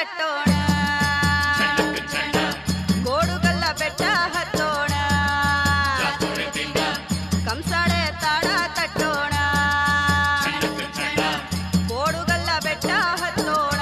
ತಟ್ಟೋಣ ಗೋಡುಗಲ್ಲ ಬೆಟ್ಟ ಹತ್ತೋಣ ಕಂಸಾಳೆ ತಾಳ ತಟ್ಟೋಣ ಗೋಡುಗಲ್ಲ ಬೆಟ್ಟ ಹತ್ತೋಣ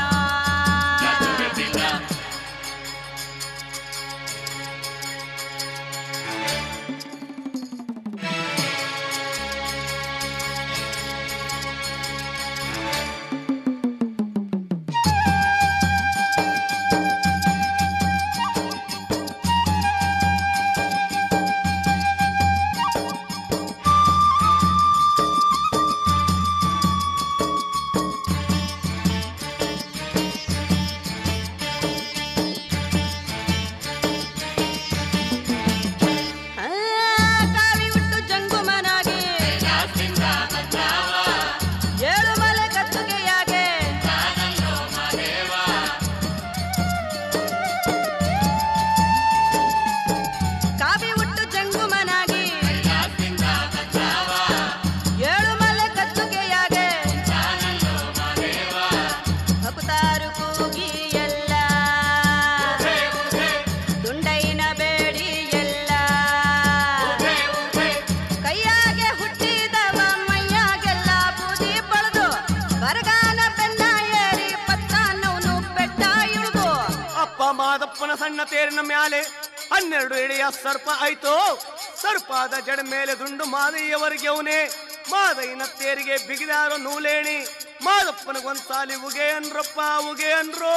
ಮಾದಪ್ಪನ ಸಣ್ಣ ತೇರಿನ ಮ್ಯಾಲೆ 12 ಎಳೆಯ ಸರ್ಪ ಆಯ್ತು. ಸರ್ಪಾದ ಜಡ ಮೇಲೆ ದುಂಡು ಮಾದಯ್ಯವರಿಗೆ ಅವನೇ ಮಾದಯ್ಯನ ತೇರಿಗೆ ಬಿಗಿದಾರೋ ನೂಲೇಣಿ. ಮಾದಪ್ಪನಿಗೊಂದ್ಸಾಲಿ ಉಗೆ ಅನ್ರಪ್ಪ ಉಗೆ ಅನ್ರೋ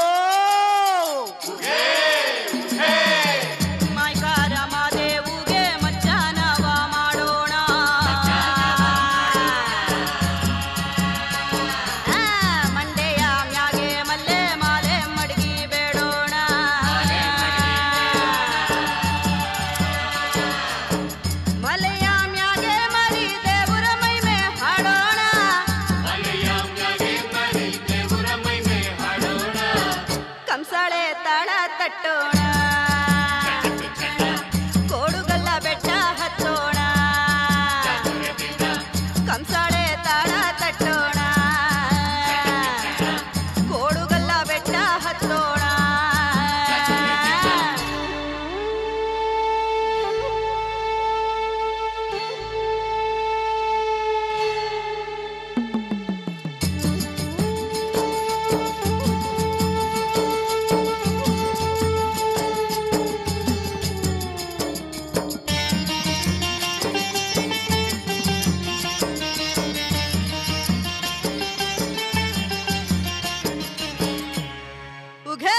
ಮಾಯ್ಕಾರ ಮಾದೇವುಗೆ ಮಜ್ಜಾನವ ಮಾಡೋಣ ಮಂಡೆಯ ಮ್ಯಾಗೆ ಮಲ್ಲೆ ಮಾಲೆ ಮಡಗಿ ಬೇಡೋಣ ಮಲೆಯ ಮ್ಯಾಗೆ ಮರಿ ದೇವರ ಮೈಮೆ ಹಾಡೋಣ ಕಂಸಾಳೆ ತಾಳ ತಟ್ಟೋಣ ಗೋಡುಗಲ್ಲ ಬೆಟ್ಟ ಹತ್ತೋಣ ಕಂಸಾಳೆ ತಾಳ ತಟ್ಟೋಣ ಗೋಡುಗಲ್ಲ ಬೆಟ್ಟ ಹತ್ತೋಣ ಉಘೇ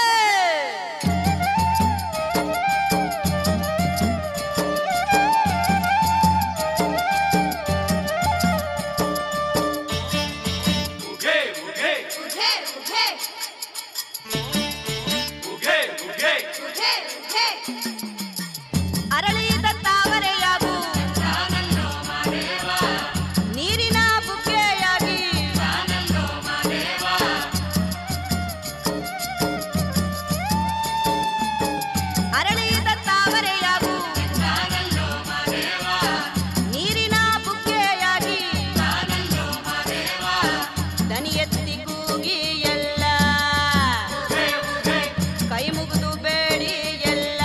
ಅರಳಿದ ತಾವರೆಯಾಗು ನೀರಿನ ಬುಗ್ಗೆಯಾಗಿ ಅರಳಿದ ತಾವರೆಯಾಗು ನೀರಿನ ಬುಗ್ಗೆಯಾಗಿ ದನಿ ಎತ್ತಿ ಕೂಗಿ ಎಲ್ಲ ಕೈ ಮುಗಿದು ಬೇಡಿ ಎಲ್ಲ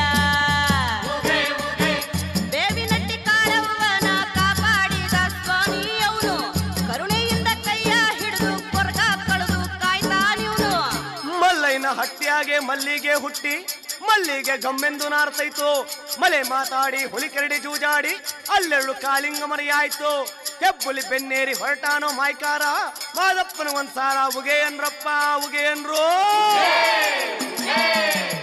ಬೇವಿನಟ್ಟಿ ಕಾಳವ್ವನ ಕಾಪಾಡಿದ ಸ್ವಾಮಿಯವನು ಕರುಣೆಯಿಂದ ಕೈಯ ಹಿಡಿದು ಕೊರಗ ಕಳೆದು ಕಾಯ್ತಾನಿವನು. ಮಲ್ಲೈನ ಹಟ್ಟಿಯಾಗೆ ಮಲ್ಲಿಗೆ ಹುಟ್ಟಿ ಮಲ್ಲಿಗೆ ಗಮ್ಮೆಂದು ನಾರ್ತೈತು. ಮಲೆ ಮಾತಾಡಿ ಹುಲಿ ಕೆರಡಿ ಜೂಜಾಡಿ ಅಲ್ಲೆರಳು ಕಾಲಿಂಗ ಮರಿಯಾಯ್ತು. ಹೆಬ್ಬುಲಿ ಬೆನ್ನೇರಿ ಹೊರಟಾನೋ ಮಾಯ್ಕಾರ ಮಾದಪ್ಪನ ಒಂದ್ಸಾಲ ಉಗೆ ಅನ್ರಪ್ಪ ಉಗೆ ಅನ್ರೋ